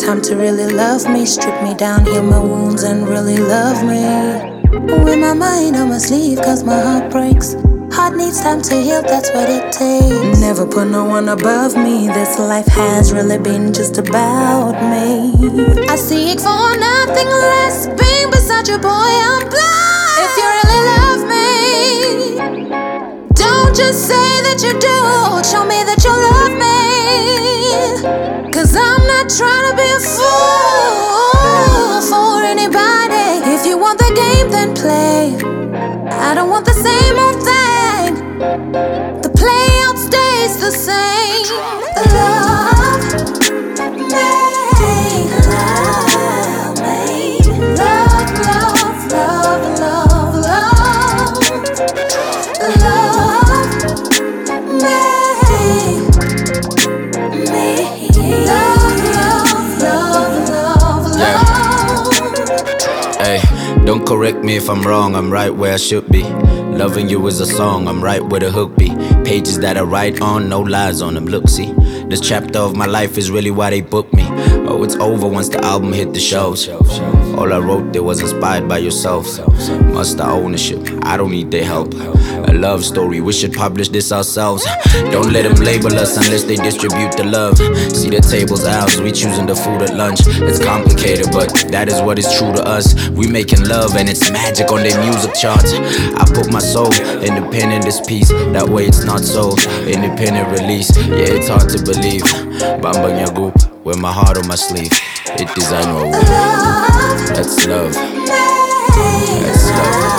Time to really love me, strip me down, heal my wounds and really love me. With my mind on my sleeve, cause my heart breaks. Heart needs time to heal, that's what it takes. Never put no one above me. This life has really been just about me. I seek for nothing less. Being beside you, boy, I'm blind. If you really love me, don't just say that you do. Show me that you love me. Cause I'm not trying to be a fool for anybody. If you want the game, then play. I don't want the same old thing. The playout stays the same. Love me, love me, love, love, love, love, love, love me, love, love, love, love, love. Hey, don't correct me if I'm wrong, I'm right where I should be. Loving you is a song, I'm right where the hook be. Pages that I write on, no lies on them. Look, see, this chapter of my life is really why they booked me. Oh, it's over once the album hit the shows. All I wrote there was inspired by yourself. Must the ownership, I don't need their help. A love story, we should publish this ourselves. Don't let them label us unless they distribute the love. See the tables ours, we choosing the food at lunch. It's complicated, but that is what is true to us. We making love and it's magic on their music charts. I put my soul in the pen in this piece. That way it's not so independent release. Yeah, it's hard to believe. Bambang Yagup, with my heart on my sleeve. It design what we. That's love. That's love.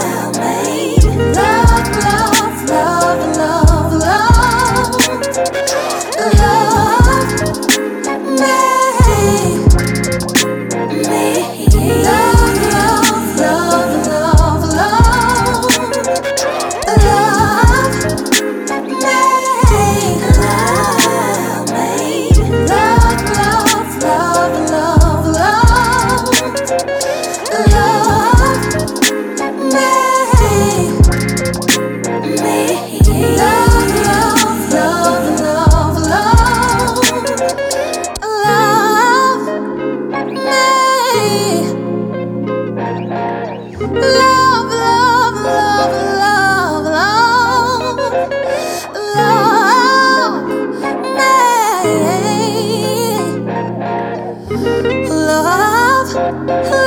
Love, love, love, love, love, love me. Love, love.